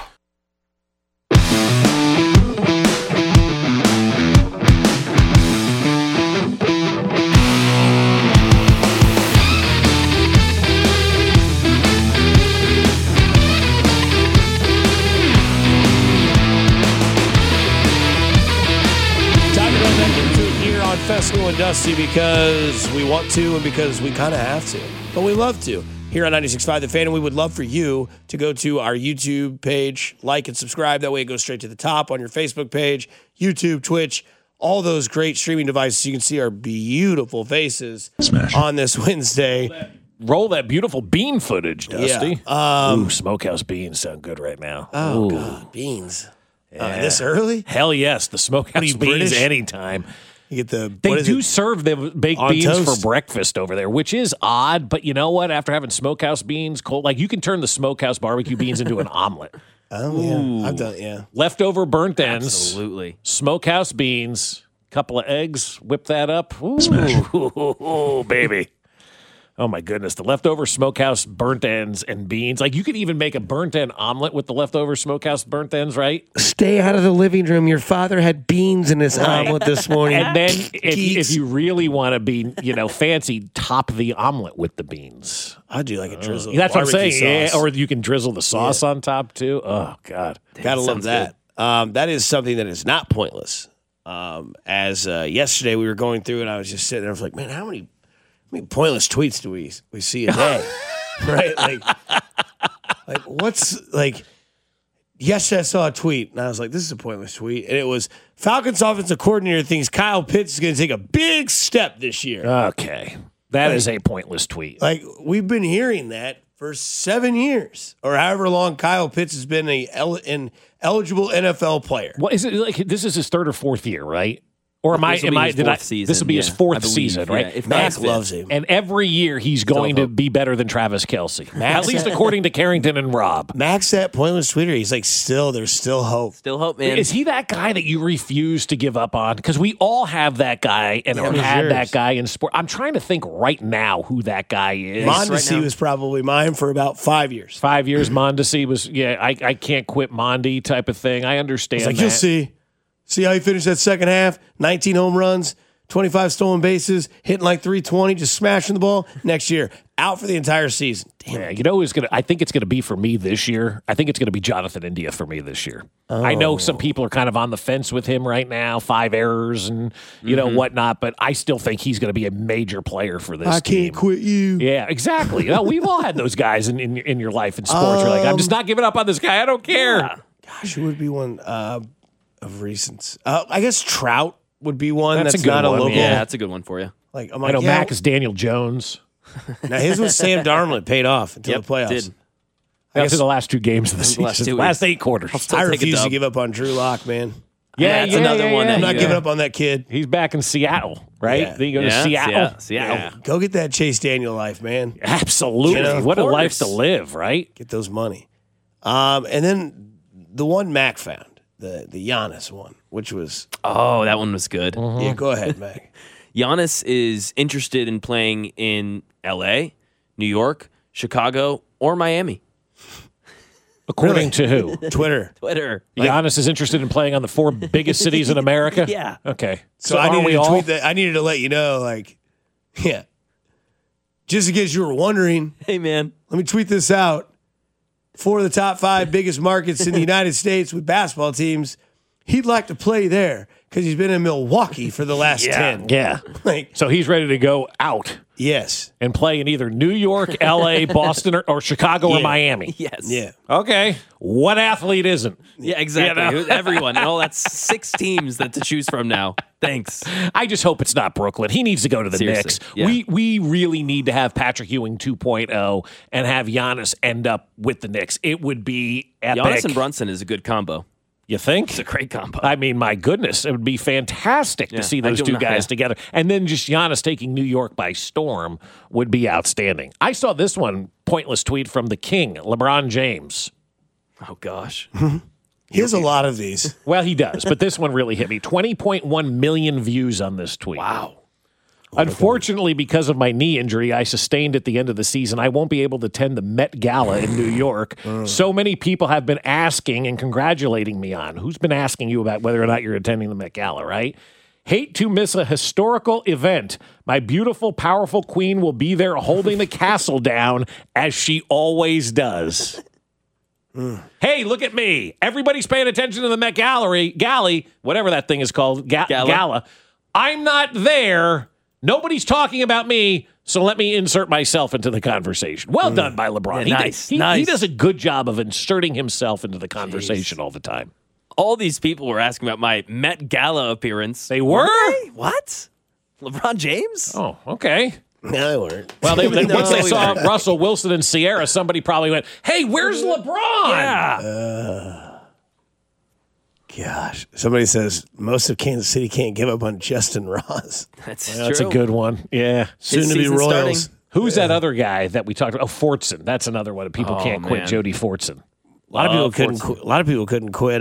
Fesco and Dusty because we want to and because we kind of have to. But we love to. Here on 96.5 The Fan, and we would love for you to go to our YouTube page, like and subscribe. That way it goes straight to the top on your Facebook page, YouTube, Twitch, all those great streaming devices. You can see our beautiful faces on this Wednesday. Roll that beautiful bean footage, Dusty. Yeah. Ooh, smokehouse beans sound good right now. Oh, Ooh. God, beans. Yeah. This early? Hell yes, the smokehouse beans British? anytime. You get the They do serve the baked On beans toast? for breakfast over there, which is odd. But you know what? After having smokehouse beans, cold, like you can turn the smokehouse barbecue beans into an omelet. Oh yeah, I've done. Yeah, leftover burnt ends, absolutely. Smokehouse beans, couple of eggs, whip that up. Ooh, baby. Oh my goodness, the leftover smokehouse burnt ends and beans. Like you could even make a burnt end omelet with the leftover smokehouse burnt ends, right? Stay out of the living room. Your father had beans in his omelet this morning. And then if you really want to be, fancy, top the omelet with the beans. I do like a drizzle. That's what I'm saying. Barbecue sauce. Yeah, or you can drizzle the sauce on top too. Oh God, Gotta love that. That is something that is not pointless. As yesterday we were going through, and I was just sitting there. I was like, man, how many pointless tweets do we see a day? Right? Like what's like? Yesterday I saw a tweet, and I was like, this is a pointless tweet, and it was Falcons offensive coordinator thinks Kyle Pitts is going to take a big step this year. Okay, that is a pointless tweet. Like we've been hearing that for 7 years, or however long Kyle Pitts has been an eligible NFL player. What is it like? This is his third or fourth year, right? Or am I? Season, this will be his fourth season, right? If Mac loves him, and every year he's going to be better than Travis Kelce, at least according to Carrington and Rob. Max, that pointless tweeter, he's like, there's still hope. Still hope, man. Is he that guy that you refuse to give up on? Because we all have that guy and or had that guy in sport. I'm trying to think right now who that guy is. Mondesi was probably mine for about 5 years. 5 years, Mondesi was, I can't quit Mondi type of thing. I understand It's like, that. you'll see. See how he finished that second half? 19 home runs, 25 stolen bases, hitting like 320, just smashing the ball. Next year, out for the entire season. Damn. Yeah, you know who's gonna? I think it's gonna be for me this year. I think it's gonna be Jonathan India for me this year. I know some people are kind of on the fence with him right now, 5 errors and whatnot, but I still think he's gonna be a major player for this. I team. can't quit you. Yeah, exactly. We've all had those guys in your life in sports. You're like, I'm just not giving up on this guy. I don't care. Yeah. Gosh, who would be one of recent? I guess Trout would be one. That's a good not one, a local. Yeah, that's a good one for you. Like I know Mac is Daniel Jones. Now his was Sam Darnold. It paid off until the playoffs. Did. After the last 2 games of the season, last 8 quarters. I refuse to give up on Drew Lock, man. That's another one. I'm not giving up on that kid. He's back in Seattle, right? Yeah. Then you go to Seattle. Seattle. Go get that Chase Daniel life, man. Absolutely. What a life to live, right? Get those money. And then the one Mac found, the Giannis one, which was that one was good. Yeah, go ahead, Mac. Giannis is interested in playing in L.A., New York, Chicago, or Miami. According to who? Twitter. Giannis is interested in playing on the 4 biggest cities in America? Yeah. Okay. So I needed to tweet that. I needed to let you know, just in case you were wondering. Hey, man. Let me tweet this out. 4 of the top 5 biggest markets in the United States with basketball teams. He'd like to play there because he's been in Milwaukee for the last 10. Yeah. So he's ready to go out. Yes. And play in either New York, L.A., Boston, or Chicago or Miami. Yes. Yeah. Okay. What athlete isn't? Yeah, exactly. Everyone. And all that's 6 teams to choose from now. Thanks. I just hope it's not Brooklyn. He needs to go to the Seriously, Knicks. yeah. We really need to have Patrick Ewing 2.0 and have Giannis end up with the Knicks. It would be epic. Giannis and Brunson is a good combo. You think? It's a great combo. I mean, my goodness, it would be fantastic to see those two guys together. And then just Giannis taking New York by storm would be outstanding. I saw this one pointless tweet from the king, LeBron James. Oh, gosh. He has a lot of these. Well, he does, but this one really hit me. 20.1 million views on this tweet. Wow. Unfortunately, because of my knee injury I sustained at the end of the season, I won't be able to attend the Met Gala in New York. So many people have been asking and congratulating me on. Who's been asking you about whether or not you're attending the Met Gala, right? Hate to miss a historical event. My beautiful, powerful queen will be there holding the castle down as she always does. Hey, look at me. Everybody's paying attention to the Met Galley, whatever that thing is called, Gala. I'm not there. Nobody's talking about me, so let me insert myself into the conversation. Well done by LeBron. Yeah, He does a good job of inserting himself into the conversation all the time. All these people were asking about my Met Gala appearance. They were? What? LeBron James? Oh, okay. No, they weren't. Well, once they saw Russell Wilson and Sierra, somebody probably went, hey, where's LeBron? Yeah. Gosh. Somebody says most of Kansas City can't give up on Justin Ross. That's That's a good one. Yeah. Soon to be Royals. Who's that other guy that we talked about? Oh, Fortson. That's another one. People can't quit man. Jody Fortson. A lot of people couldn't quit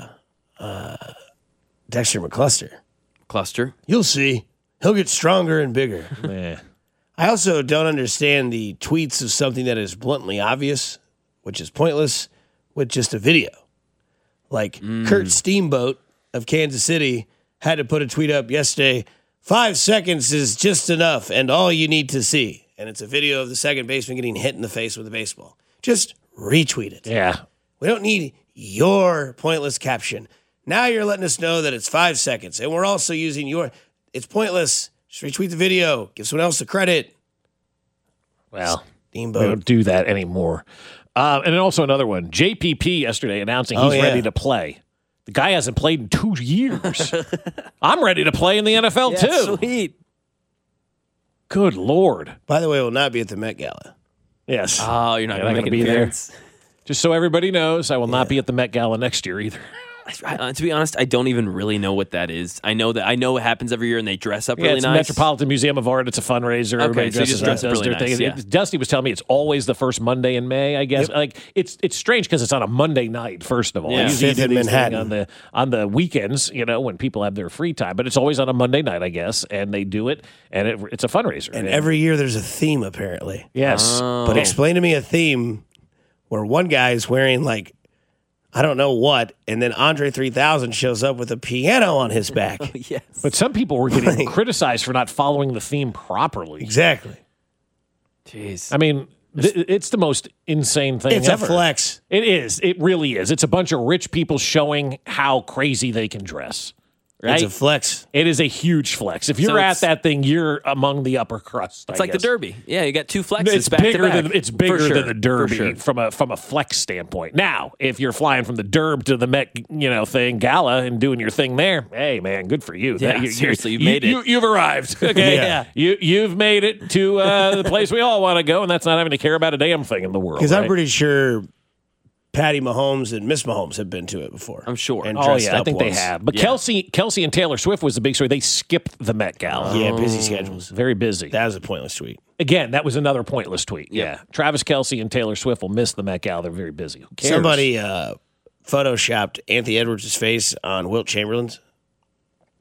Dexter McCluster. Cluster. You'll see. He'll get stronger and bigger. Yeah. I also don't understand the tweets of something that is bluntly obvious, which is pointless, with just a video. Like Kurt Steamboat of Kansas City had to put a tweet up yesterday. 5 seconds is just enough and all you need to see. And it's a video of the second baseman getting hit in the face with a baseball. Just retweet it. Yeah. We don't need your pointless caption. Now you're letting us know that it's 5 seconds. And we're also using it's pointless. Just retweet the video. Give someone else the credit. Well, Steamboat. we don't do that anymore. And then also another one. JPP yesterday announcing he's ready to play. The guy hasn't played in 2 years. I'm ready to play in the NFL too. Sweet. Good Lord. By the way, will not be at the Met Gala. Yes. Oh, you're not going to be there. appearance. Just so everybody knows, I will not be at the Met Gala next year either. To be honest, I don't even really know what that is. I know it happens every year and they dress up really it's nice. Metropolitan Museum of Art. It's a fundraiser. Everybody so you dresses just up, dress does really their thing. nice, yeah. Dusty was telling me it's always the first Monday in May, I guess. Yep. Like it's strange because it's on a Monday night, first of all. Yeah. Usually Fifth do in these Manhattan. things on the weekends, when people have their free time. But it's always on a Monday night, I guess, and they do it, and it's a fundraiser. And every year there's a theme, apparently. Yes. But explain to me a theme where one guy is wearing, I don't know what, and then Andre 3000 shows up with a piano on his back. Yes. But some people were getting criticized for not following the theme properly. Exactly. Jeez. I mean, it's the most insane thing It's ever. a flex. It is. It really is. It's a bunch of rich people showing how crazy they can dress. Right? It's a flex. It is a huge flex. If you're at that thing, you're among the upper crust. It's like the Derby. Yeah, you got 2 flexes It's back bigger to back. than the For Derby sure. from a flex standpoint. Now, if you're flying from the Derb to the Met, thing Gala and doing your thing there, hey man, good for you. Yeah, seriously, you've made it. You've arrived. Okay, Yeah. You've made it to the place we all want to go, and that's not having to care about a damn thing in the world. Because I'm right? pretty sure Patty Mahomes and Miss Mahomes have been to it before. I'm sure. And Oh dressed yeah, I up think they once. have. But Yeah. Kelsey and Taylor Swift was the big story. They skipped the Met Gala. Yeah, busy schedules. Very busy. That was a pointless tweet. Again, that was another pointless tweet. Yeah. Travis Kelce and Taylor Swift will miss the Met Gala. They're very busy. Who cares? Somebody photoshopped Anthony Edwards' face on Wilt Chamberlain's.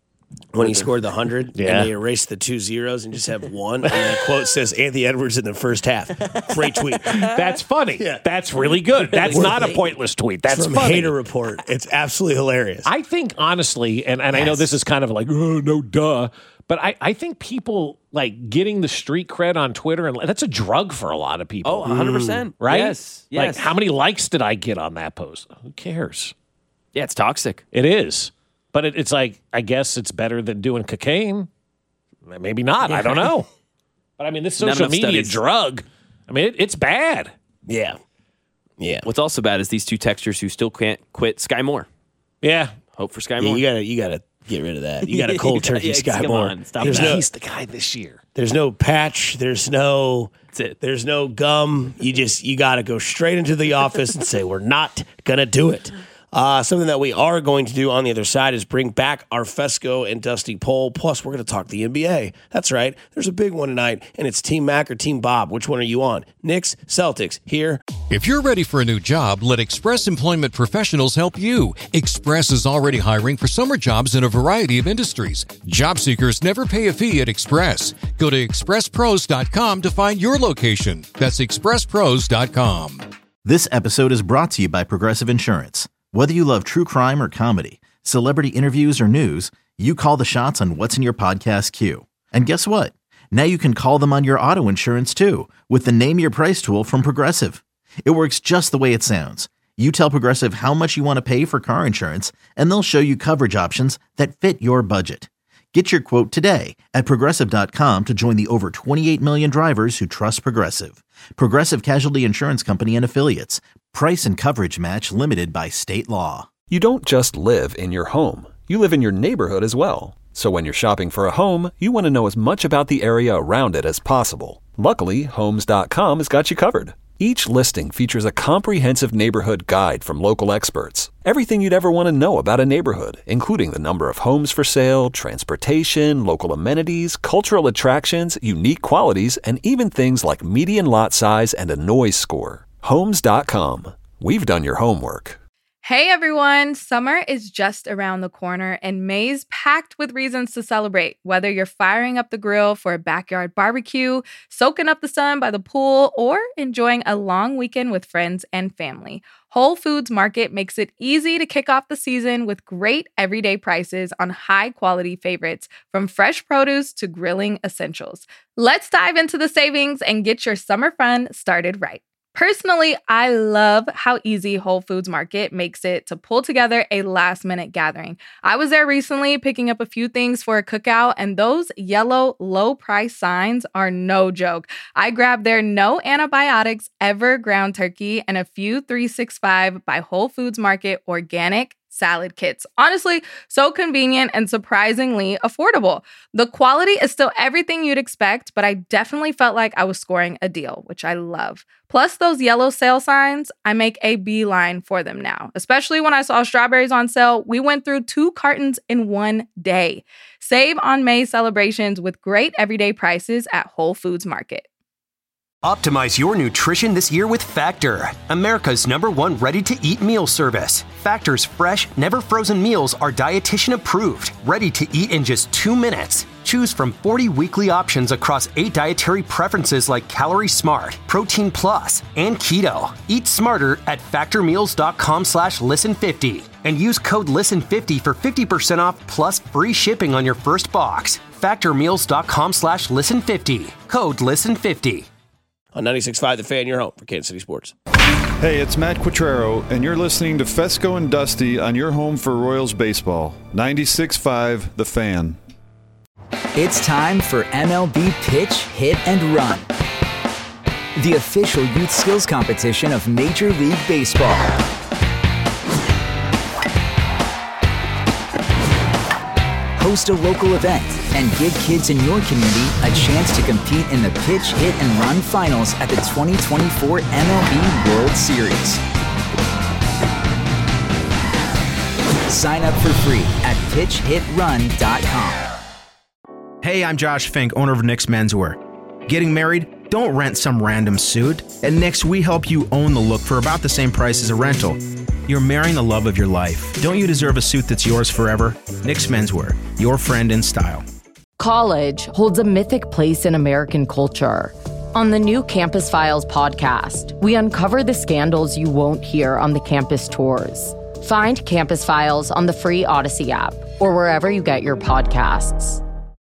when he scored the 100, and they erased the 2 zeros and just have one, and the quote says Anthony Edwards in the first half. Great tweet. That's funny. That's really good. That's not a pointless tweet. That's from funny. Hater Report. It's absolutely hilarious. I think, honestly, and I know this is kind of like, oh, no, duh, but I think people, like, getting the street cred on Twitter, and that's a drug for a lot of people. Oh, 100%. Right? Yes. Like, how many likes did I get on that post? Who cares? Yeah, it's toxic. It is. But it's like, I guess it's better than doing cocaine. Maybe not. I don't know. But I mean, this social media drug, I mean, it's bad. Yeah. What's also bad is these two texters who still can't quit Sky Moore. Yeah. Hope for Sky Moore. You gotta get rid of that. You got a cold turkey Sky Moore. He's the guy this year. There's no patch. There's no. That's it. There's no gum. You got to go straight into the office and say, we're not gonna do it. Something that we are going to do on the other side is bring back our Fesco and Dusty poll. Plus, we're going to talk the NBA. That's right. There's a big one tonight, and it's Team Mac or Team Bob. Which one are you on? Knicks, Celtics, here. If you're ready for a new job, let Express Employment Professionals help you. Express is already hiring for summer jobs in a variety of industries. Job seekers never pay a fee at Express. Go to expresspros.com to find your location. That's expresspros.com. This episode is brought to you by Progressive Insurance. Whether you love true crime or comedy, celebrity interviews or news, you call the shots on what's in your podcast queue. And guess what? Now you can call them on your auto insurance too with the Name Your Price tool from Progressive. It works just the way it sounds. You tell Progressive how much you want to pay for car insurance, and they'll show you coverage options that fit your budget. Get your quote today at Progressive.com to join the over 28 million drivers who trust Progressive. Progressive Casualty Insurance Company and Affiliates. Price and coverage match limited by state law. You don't just live in your home. You live in your neighborhood as well. So when you're shopping for a home, you want to know as much about the area around it as possible. Luckily, Homes.com has got you covered. Each listing features a comprehensive neighborhood guide from local experts. Everything you'd ever want to know about a neighborhood, including the number of homes for sale, transportation, local amenities, cultural attractions, unique qualities, and even things like median lot size and a noise score. Homes.com. We've done your homework. Hey everyone, summer is just around the corner and May's packed with reasons to celebrate. Whether you're firing up the grill for a backyard barbecue, soaking up the sun by the pool, or enjoying a long weekend with friends and family, Whole Foods Market makes it easy to kick off the season with great everyday prices on high-quality favorites, from fresh produce to grilling essentials. Let's dive into the savings and get your summer fun started right. Personally, I love how easy Whole Foods Market makes it to pull together a last-minute gathering. I was there recently picking up a few things for a cookout, and those yellow low-price signs are no joke. I grabbed their no antibiotics ever ground turkey and a few 365 by Whole Foods Market organic salad kits. Honestly, so convenient and surprisingly affordable. The quality is still everything you'd expect, but I definitely felt like I was scoring a deal, which I love. Plus those yellow sale signs, I make a beeline for them now. Especially when I saw strawberries on sale, we went through 2 cartons in one day. Save on May celebrations with great everyday prices at Whole Foods Market. Optimize your nutrition this year with Factor, America's #1 ready-to-eat meal service. Factor's fresh, never-frozen meals are dietitian approved, ready to eat in just 2 minutes. Choose from 40 weekly options across 8 dietary preferences like Calorie Smart, Protein Plus, and Keto. Eat smarter at factormeals.com/listen50 and use code LISTEN50 for 50% off plus free shipping on your first box. Factormeals.com/listen50. Code LISTEN50. On 96.5 The Fan, your home for Kansas City Sports. Hey, it's Matt Quattrero, and you're listening to Fesco and Dusty on your home for Royals baseball. 96.5 The Fan. It's time for MLB Pitch, Hit, and Run, the official youth skills competition of Major League Baseball. Host a local event and give kids in your community a chance to compete in the Pitch, Hit, and Run finals at the 2024 MLB World Series. Sign up for free at pitchhitrun.com. Hey, I'm Josh Fink, owner of Nick's Menswear. Getting married? Don't rent some random suit. At Nick's, we help you own the look for about the same price as a rental. You're marrying the love of your life. Don't you deserve a suit that's yours forever? Nick's Menswear, your friend in style. College holds a mythic place in American culture. On the new Campus Files podcast, we uncover the scandals you won't hear on the campus tours. Find Campus Files on the free Odyssey app or wherever you get your podcasts.